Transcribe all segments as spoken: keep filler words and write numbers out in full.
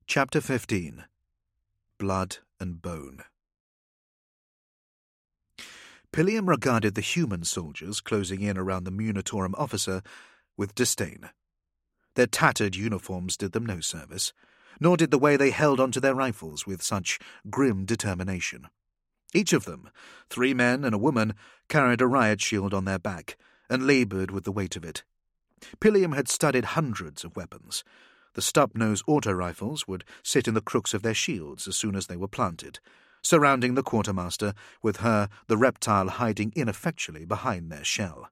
Chapter fifteen. Blood and Bone. Pilium regarded the human soldiers closing in around the Munitorum officer with disdain. Their tattered uniforms did them no service, nor did the way they held onto their rifles with such grim determination. Each of them, three men and a woman, carried a riot shield on their back and laboured with the weight of it. Pilium had studied hundreds of weapons. The stub-nose auto-rifles would sit in the crooks of their shields as soon as they were planted, surrounding the quartermaster, with her, the reptile, hiding ineffectually behind their shell.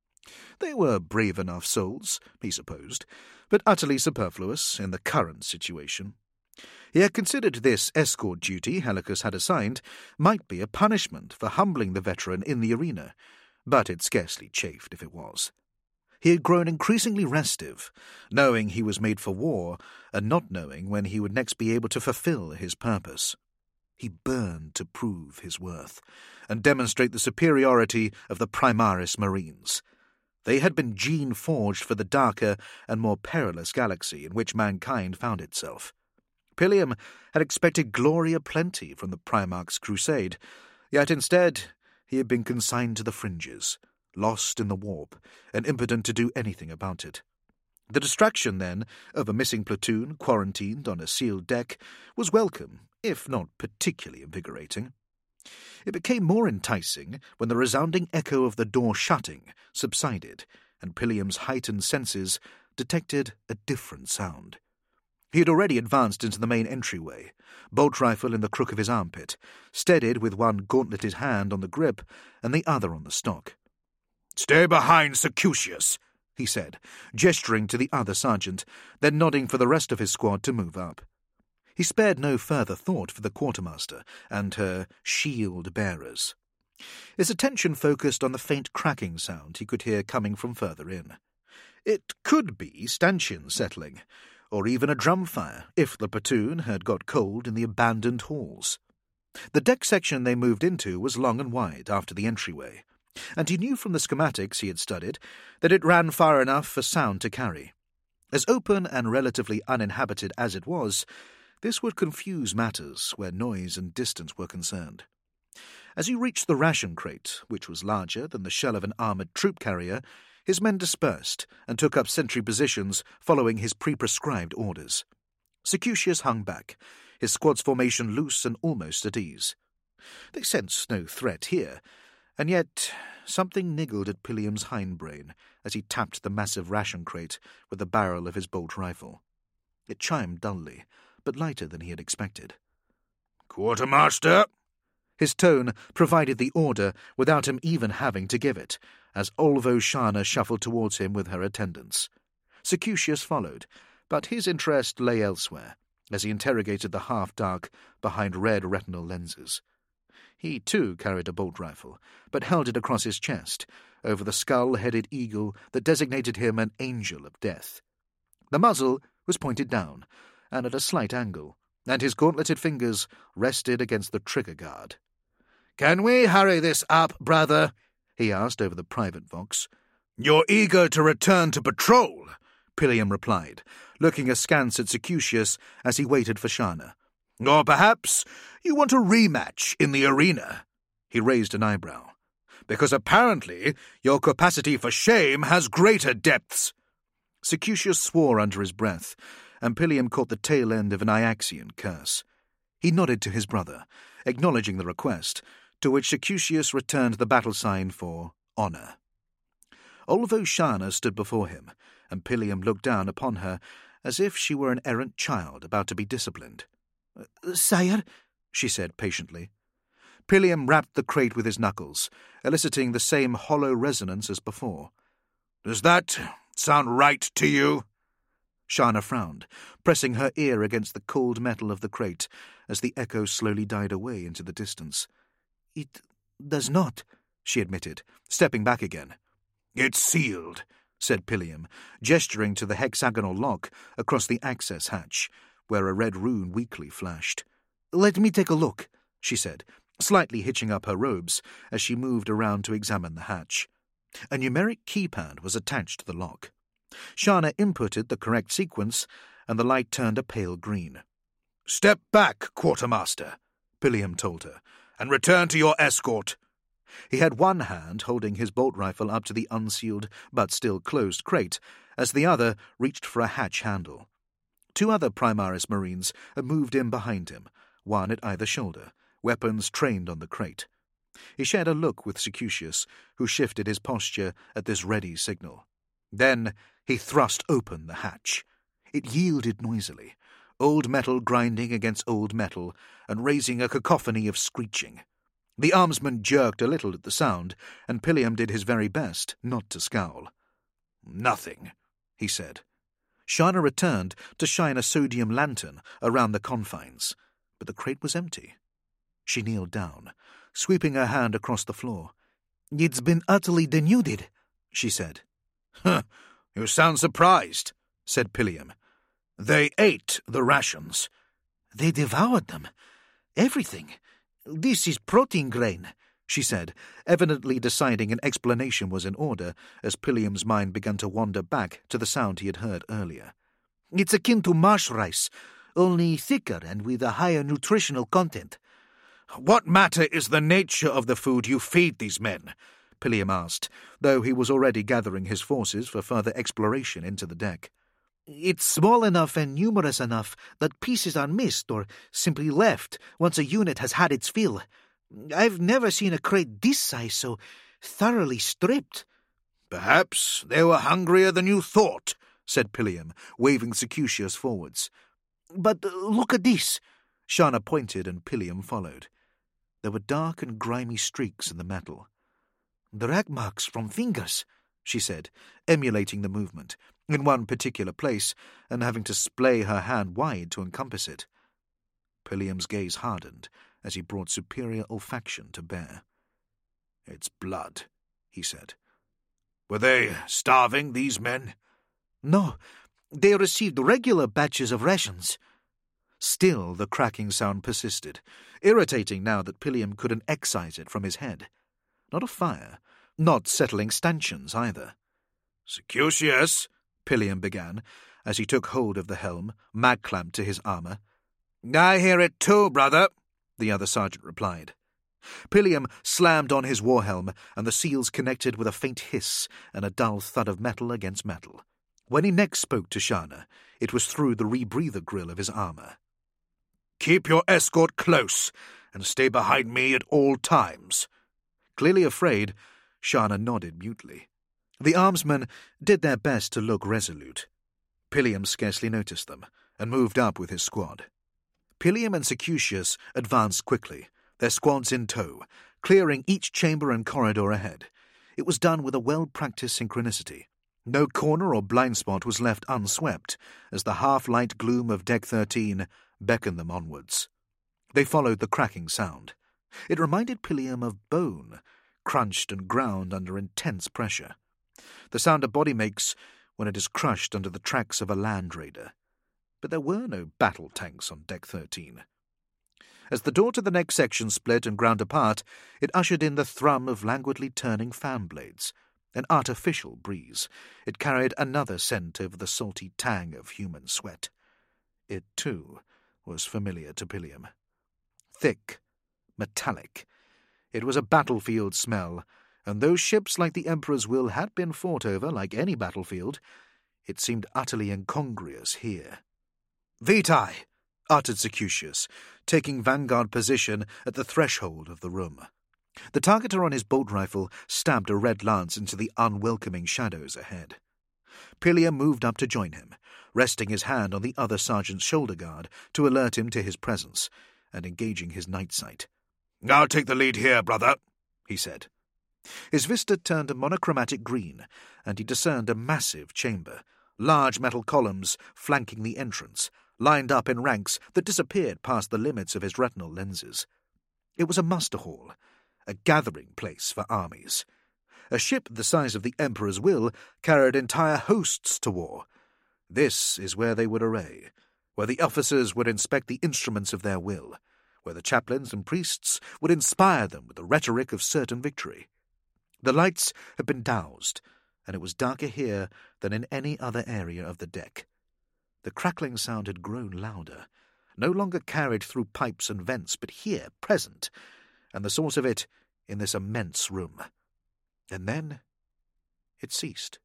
They were brave enough souls, he supposed, but utterly superfluous in the current situation. He had considered this escort duty Helicus had assigned might be a punishment for humbling the veteran in the arena, but it scarcely chafed if it was. He had grown increasingly restive, knowing he was made for war and not knowing when he would next be able to fulfill his purpose. He burned to prove his worth and demonstrate the superiority of the Primaris Marines. They had been gene-forged for the darker and more perilous galaxy in which mankind found itself. Pilium had expected glory aplenty from the Primarch's crusade, yet instead he had been consigned to the fringes, lost in the warp, and impotent to do anything about it. The distraction, then, of a missing platoon quarantined on a sealed deck was welcome, if not particularly invigorating. It became more enticing when the resounding echo of the door shutting subsided, and Pilium's heightened senses detected a different sound. He had already advanced into the main entryway, bolt rifle in the crook of his armpit, steadied with one gauntleted hand on the grip and the other on the stock. "Stay behind, Secutius," he said, gesturing to the other sergeant, then nodding for the rest of his squad to move up. He spared no further thought for the quartermaster and her shield-bearers. His attention focused on the faint cracking sound he could hear coming from further in. It could be stanchions settling, or even a drum fire, if the platoon had got cold in the abandoned halls. The deck section they moved into was long and wide after the entryway, and he knew from the schematics he had studied that it ran far enough for sound to carry. As open and relatively uninhabited as it was, this would confuse matters where noise and distance were concerned. As he reached the ration crate, which was larger than the shell of an armoured troop carrier, his men dispersed and took up sentry positions following his pre-prescribed orders. Secutius hung back, his squad's formation loose and almost at ease. They sensed no threat here, and yet something niggled at Pilium's hindbrain as he tapped the massive ration crate with the barrel of his bolt rifle. It chimed dully, but lighter than he had expected. "Quartermaster!" His tone provided the order without him even having to give it, as Olvo Shana shuffled towards him with her attendants. Secutius followed, but his interest lay elsewhere, as he interrogated the half-dark behind red retinal lenses. He, too, carried a bolt rifle, but held it across his chest, over the skull-headed eagle that designated him an angel of death. The muzzle was pointed down, and at a slight angle, and his gauntleted fingers rested against the trigger guard. "Can we hurry this up, brother?" he asked over the private vox. "You're eager to return to patrol," Pilium replied, looking askance at Secutius as he waited for Shana. "Or perhaps you want a rematch in the arena?" He raised an eyebrow. "Because apparently your capacity for shame has greater depths." Secutius swore under his breath, and Pilium caught the tail end of an Iaxian curse. He nodded to his brother, acknowledging the request, to which Secutius returned the battle sign for honour. Olvo Shana stood before him, and Pilium looked down upon her as if she were an errant child about to be disciplined. "Sire," she said patiently. Pilium rapped the crate with his knuckles, eliciting the same hollow resonance as before. "Does that sound right to you?" Shana frowned, pressing her ear against the cold metal of the crate as the echo slowly died away into the distance. "It does not," she admitted, stepping back again. "It's sealed," said Pilium, gesturing to the hexagonal lock across the access hatch, where a red rune weakly flashed. "Let me take a look," she said, slightly hitching up her robes as she moved around to examine the hatch. A numeric keypad was attached to the lock. Shana inputted the correct sequence, and the light turned a pale green. "Step back, quartermaster," Pilliam told her, "and return to your escort." He had one hand holding his bolt rifle up to the unsealed but still closed crate, as the other reached for a hatch handle. Two other Primaris Marines had moved in behind him, one at either shoulder, weapons trained on the crate. He shared a look with Secutius, who shifted his posture at this ready signal. Then he thrust open the hatch. It yielded noisily, old metal grinding against old metal and raising a cacophony of screeching. The armsman jerked a little at the sound, and Pilliam did his very best not to scowl. "Nothing," he said. Shana returned to shine a sodium lantern around the confines, but the crate was empty. She kneeled down, sweeping her hand across the floor. "It's been utterly denuded," she said. "Huh, you sound surprised," said Pilliam. "They ate the rations." "They devoured them. Everything. This is protein grain," she said, evidently deciding an explanation was in order as Pilliam's mind began to wander back to the sound he had heard earlier. "It's akin to marsh rice, only thicker and with a higher nutritional content." "What matter is the nature of the food you feed these men?" Pilliam asked, though he was already gathering his forces for further exploration into the deck. "It's small enough and numerous enough that pieces are missed or simply left once a unit has had its fill. I've never seen a crate this size so thoroughly stripped." "Perhaps they were hungrier than you thought," said Pilliam, waving Secutius forwards. "But look at this." Shana pointed and Pilliam followed. There were dark and grimy streaks in the metal. "Drag marks from fingers," she said, emulating the movement, in one particular place, and having to splay her hand wide to encompass it. Pilliam's gaze hardened as he brought superior olfaction to bear. "It's blood," he said. "Were they starving, these men?" "No, they received regular batches of rations." Still the cracking sound persisted, irritating now that Pilliam couldn't excise it from his head. Not a fire, not settling stanchions either. "Secutius," Pilliam began, as he took hold of the helm, mag-clamped to his armour. "I hear it too, brother," the other sergeant replied. Pilliam slammed on his war-helm, and the seals connected with a faint hiss and a dull thud of metal against metal. When he next spoke to Shana, it was through the rebreather grill of his armour. "Keep your escort close, and stay behind me at all times." Clearly afraid, Shana nodded mutely. The armsmen did their best to look resolute. Pilliam scarcely noticed them, and moved up with his squad. Pilliam and Secutius advanced quickly, their squads in tow, clearing each chamber and corridor ahead. It was done with a well-practiced synchronicity. No corner or blind spot was left unswept, as the half-light gloom of Deck thirteen beckoned them onwards. They followed the cracking sound. It reminded Pilliam of bone, crunched and ground under intense pressure. The sound a body makes when it is crushed under the tracks of a land raider. But there were no battle tanks on Deck thirteen. As the door to the next section split and ground apart, it ushered in the thrum of languidly turning fan blades. An artificial breeze. It carried another scent over the salty tang of human sweat. It, too, was familiar to Pilliam. Thick, metallic. It was a battlefield smell, and though ships like the Emperor's Will had been fought over like any battlefield, it seemed utterly incongruous here. "Vitae!" uttered Secutius, taking vanguard position at the threshold of the room. The targeter on his bolt rifle stabbed a red lance into the unwelcoming shadows ahead. Pilliam moved up to join him, resting his hand on the other sergeant's shoulder guard to alert him to his presence, and engaging his night sight. "I'll take the lead here, brother," he said. His vista turned a monochromatic green, and he discerned a massive chamber, large metal columns flanking the entrance, lined up in ranks that disappeared past the limits of his retinal lenses. It was a muster hall, a gathering place for armies. A ship the size of the Emperor's Will carried entire hosts to war. This is where they would array, where the officers would inspect the instruments of their will, where the chaplains and priests would inspire them with the rhetoric of certain victory. The lights had been doused, and it was darker here than in any other area of the deck. The crackling sound had grown louder, no longer carried through pipes and vents, but here, present, and the source of it in this immense room. And then it ceased.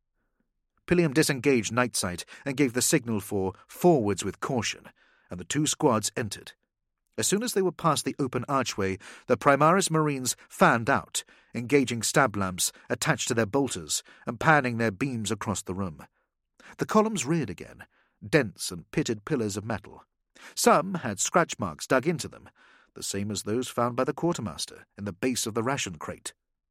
Pilliam disengaged Nightsight and gave the signal for forwards with caution, and the two squads entered. As soon as they were past the open archway, the Primaris Marines fanned out, engaging stab lamps attached to their bolters and panning their beams across the room. The columns reared again, dense and pitted pillars of metal. Some had scratch marks dug into them, the same as those found by the quartermaster in the base of the ration crate.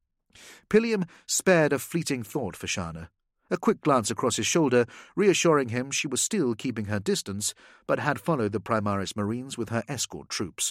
Pilliam spared a fleeting thought for Shana. A quick glance across his shoulder, reassuring him she was still keeping her distance, but had followed the Primaris Marines with her escort troops.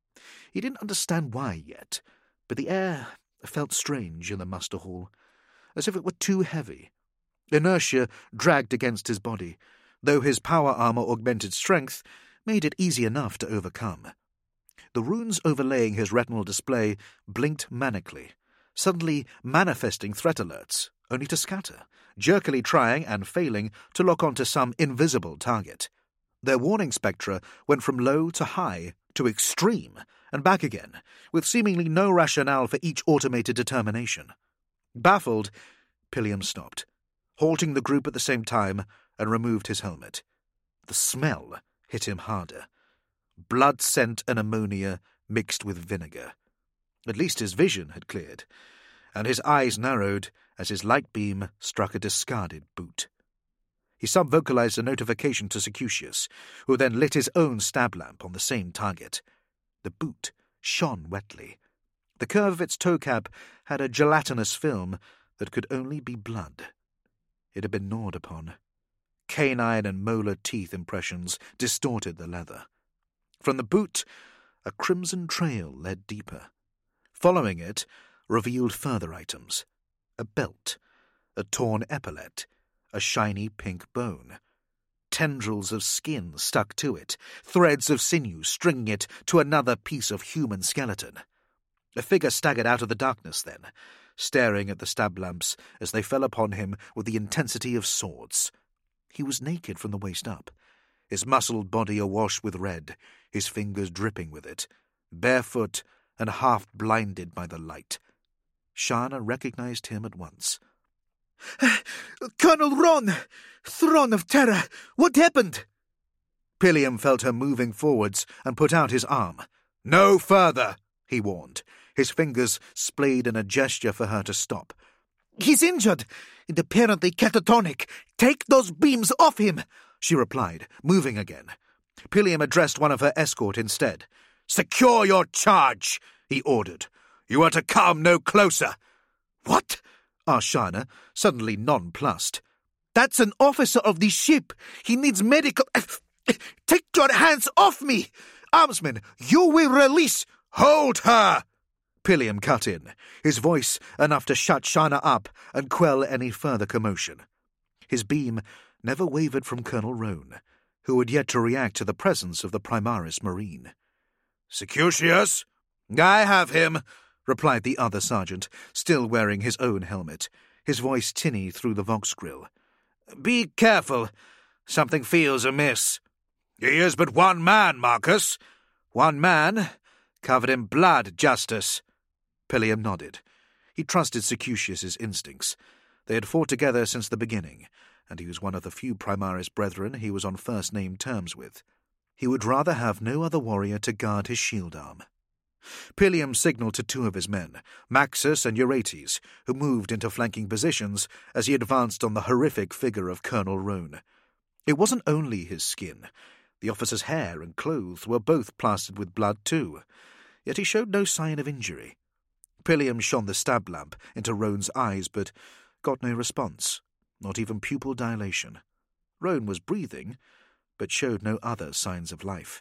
He didn't understand why yet, but the air felt strange in the muster hall, as if it were too heavy. Inertia dragged against his body, though his power armor augmented strength made it easy enough to overcome. The runes overlaying his retinal display blinked manically, suddenly manifesting threat alerts, only to scatter, jerkily trying and failing to lock onto some invisible target. Their warning spectra went from low to high to extreme and back again, with seemingly no rationale for each automated determination. Baffled, Pilliam stopped, halting the group at the same time, and removed his helmet. The smell hit him harder. Blood scent and ammonia mixed with vinegar. At least his vision had cleared, and his eyes narrowed as his light beam struck a discarded boot. He sub-vocalized a notification to Secutius, who then lit his own stab lamp on the same target. The boot shone wetly. The curve of its toe cap had a gelatinous film that could only be blood. It had been gnawed upon. Canine and molar teeth impressions distorted the leather. From the boot, a crimson trail led deeper. Following it, revealed further items. A belt, a torn epaulette, a shiny pink bone. Tendrils of skin stuck to it, threads of sinew stringing it to another piece of human skeleton. A figure staggered out of the darkness then, staring at the stab lamps as they fell upon him with the intensity of swords. He was naked from the waist up, his muscled body awash with red, his fingers dripping with it, barefoot and half blinded by the light. Shana recognized him at once. "Colonel Ron! Throne of Terror! What happened?" Pilliam felt her moving forwards and put out his arm. "No further," he warned, his fingers splayed in a gesture for her to stop. "He's injured and apparently catatonic. Take those beams off him," she replied, moving again. Pilliam addressed one of her escort instead. "Secure your charge," he ordered. "You are to come no closer." "What?" asked Shana, suddenly nonplussed. "That's an officer of the ship. He needs medical... Take your hands off me! Armsman, you will release... Hold her!" Pilliam cut in, his voice enough to shut Shana up and quell any further commotion. His beam never wavered from Colonel Roan, who had yet to react to the presence of the Primaris Marine. "Secutius?" "I have him," replied the other sergeant, still wearing his own helmet, his voice tinny through the vox grill. "Be careful. Something feels amiss." "He is but one man, Marcus." "One man, covered in blood, Justice." Pilliam nodded. He trusted Secutius's instincts. They had fought together since the beginning, and he was one of the few Primaris brethren he was on first-name terms with. He would rather have no other warrior to guard his shield arm. Pilliam signalled to two of his men, Maxus and Euretes, who moved into flanking positions as he advanced on the horrific figure of Colonel Roan. It wasn't only his skin. The officer's hair and clothes were both plastered with blood too, yet he showed no sign of injury. Pilliam shone the stab lamp into Roan's eyes, but got no response, not even pupil dilation. Roan was breathing, but showed no other signs of life.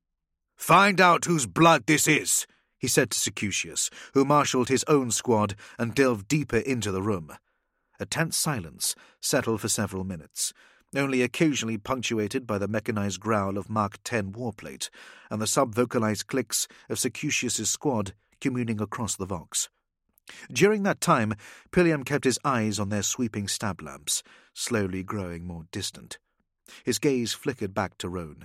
"Find out whose blood this is," he said to Secutius, who marshalled his own squad and delved deeper into the room. A tense silence settled for several minutes, only occasionally punctuated by the mechanized growl of Mark ten warplate and the sub-vocalized clicks of Secutius's squad communing across the vox. During that time, Pilliam kept his eyes on their sweeping stab lamps, slowly growing more distant. His gaze flickered back to Roan,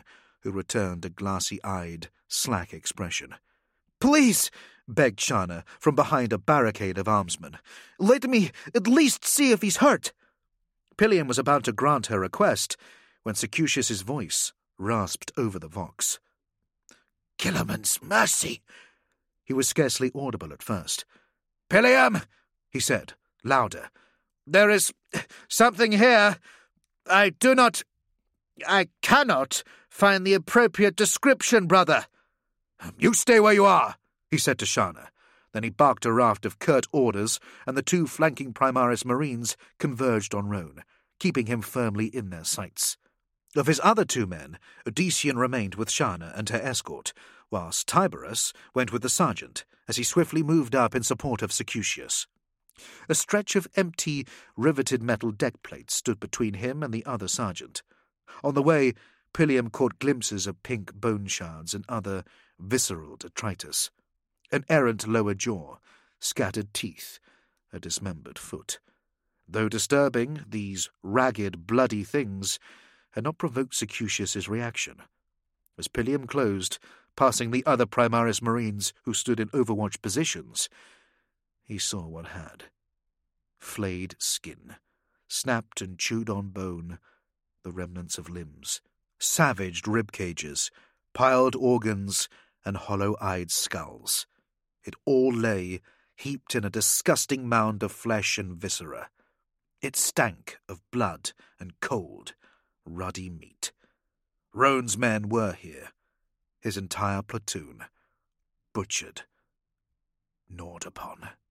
who returned a glassy-eyed, slack expression. "Please," begged Shana from behind a barricade of armsmen, "let me at least see if he's hurt." Pilliam was about to grant her request when Secutius's voice rasped over the vox. "Guilliman's mercy!" He was scarcely audible at first. "Pilliam," he said, louder, "there is something here. I do not... I cannot find the appropriate description, brother." "You stay where you are," he said to Shana. Then he barked a raft of curt orders, and the two flanking Primaris Marines converged on Roan, keeping him firmly in their sights. Of his other two men, Odyssean remained with Shana and her escort, whilst Tiberius went with the sergeant as he swiftly moved up in support of Secutius. A stretch of empty, riveted metal deck plates stood between him and the other sergeant. On the way, Pilliam caught glimpses of pink bone shards and other visceral detritus. An errant lower jaw, scattered teeth, a dismembered foot. Though disturbing, these ragged, bloody things had not provoked Secutius's reaction. As Pilliam closed, passing the other Primaris Marines who stood in overwatch positions, he saw what had. Flayed skin, snapped and chewed on bone, the remnants of limbs, savaged rib cages, piled organs, and hollow-eyed skulls. It all lay, heaped in a disgusting mound of flesh and viscera. It stank of blood and cold, ruddy meat. Roan's men were here, his entire platoon, butchered, gnawed upon.